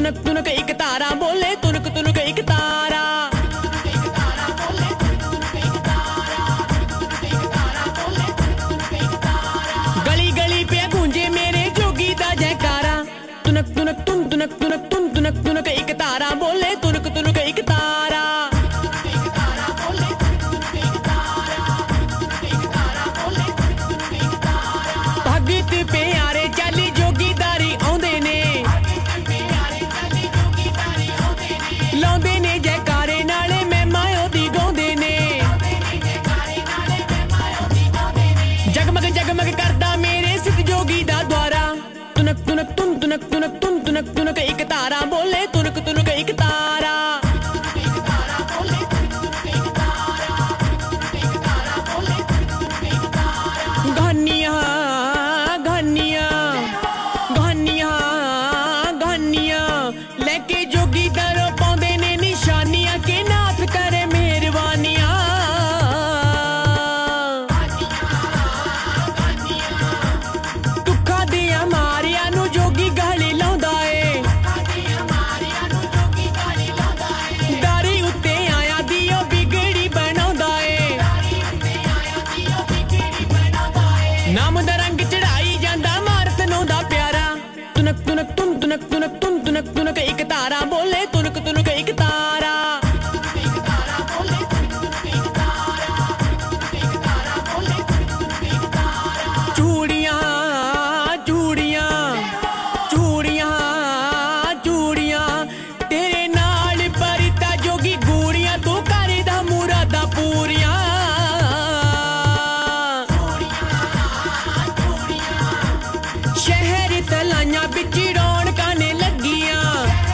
तुनक तुनक एक तारा बोले तुनक तुनक एक तारा। गली गली पे गूंजे मेरे जोगी दा जयकारा। तुनक तुनक तुन तुनक तुनक तुन तुनक तुनक एक तारा बोले तुनक तुनक एक तारा। भगत प्यारे चाली जोगीदारी आउंदे ने लाउंदे ने जयकारे नाले महिमा ओदी गाउंदे ने। जगमग जगमग करदा मेरे सिद्ध जोगी दा द्वारा। तुनक तुनक तुन तुनक तुनक तुन तुनक तुनक एक तारा बोले तुनक तुनक एक तारा। घानियां घानियां घानियां घानियां लेके जोगी दरों पाउंदे ने निशानियां के नाथ करे मेहरबानियां। दुखा दिया मारिया नू जोगी गले लाउंदा ए। दारी उत्ते आया दियो बिगड़ी बनाउंदा ए। नाम दा रंग चढ़ाई जांदा मारत नौ दा प्यारा। तुनक तुनक तुन तुनक तुनक तुन तुनक तुनक एक तारा बोले तुनक तुनक एक तारा। चूड़ियां चूड़ियां चूड़ियां चूड़ियां तेरे नाल परिता जोगी गूड़ियां तू करदा मुरादा पूरियां। शहर तलाइयां बिच रौनकां ने लगियां।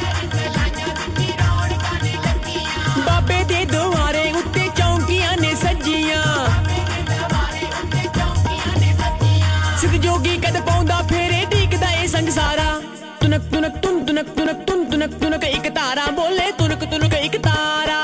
बाबे दे दुआरे उत्ते चौंकियां ने सजियां। सिद्ध जोगी कद पाउंदा फेरे दीकदा ए संसारा। तुनक तुनक तुन तुनक तुनक तुन तुनक तुनक एक तारा बोले तुनक तुनक एक तारा।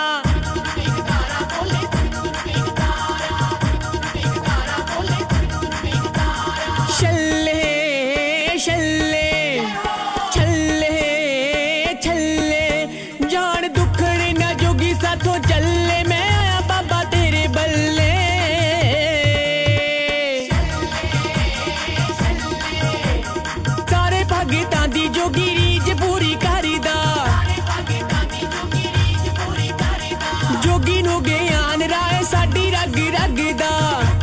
छल्ले छल्ले छल्ले छल्ले जान दुखड़े ना जोगी साथों चले। मैं आया बाबा तेरे बल्ले। सारे भगतां दी जोगी रीज पूरी करीदा। जोगी नू ज्ञान राय साडी रग रग दा।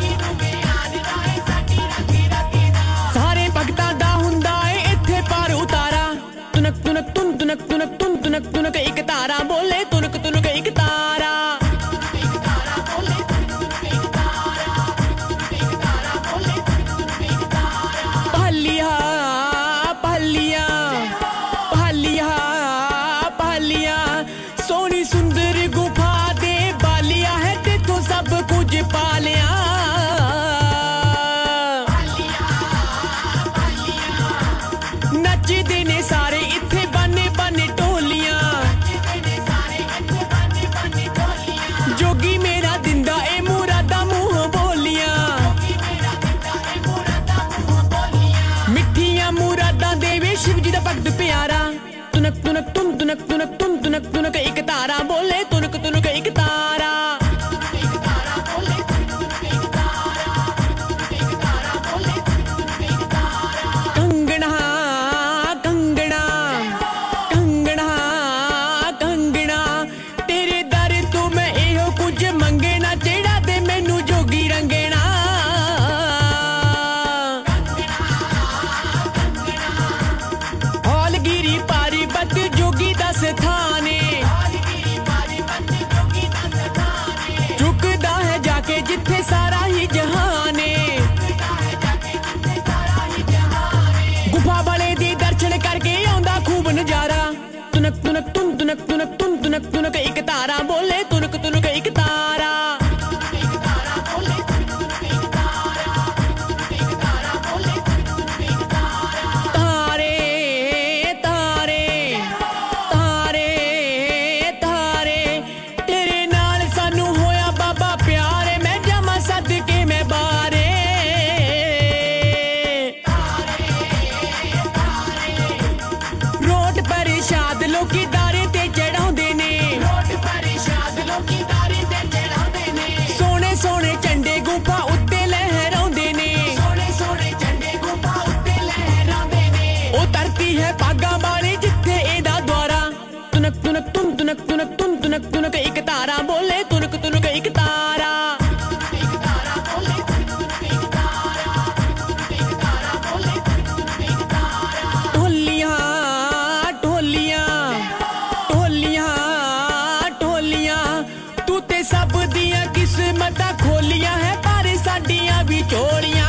सारे भगतां दा हुंदा ए इत्थे पार उतारा। तुनक तुनक तुन तुनक तुनक तुन तुनक तुनक एक तारा बोले तुनक तुनक एक तारा। पहलिया पहलिया पहलिया पहलिया सोनी सुंदर गुफा दे बालिया है तेथों सब कुछ पालिया। नचदे ने सारे इत्थे बाने बाने टोलियां। जोगी मेरा दिंदा ए मुरादा मुंह बोलियां। मिठियां मुरादा देवे शिव जी दा भगत प्यारा। तुनक तुनक तुन तुनक तुनक तुन तुनक तुनक एक तारा बोले तुनक तुनक एक तारा। कंगना कंगना कंगना कंगना तेरे दर तू मैं एहो कुछ मंगना। चढ़ा दे मैनू जोगी रंगना। हौलगिरी पारी बत जोगी दा स्थाने। झुकदा है जाके जिथे सारा ही जहाने। गुफा वाले दे दर्शन करके आउंदा खूब नजारा। तुनक तुनक तुन तुनक तुनक तुन तुनक तुनक एक तारा बोले तुनक तुनक एक तारा। तारे तारे तारे तारे तेरे नाल सानू होया बाबा प्यारे। मैं जामा सदके मैं बारे। रोट पर शाद ਝੋਲੀਆਂ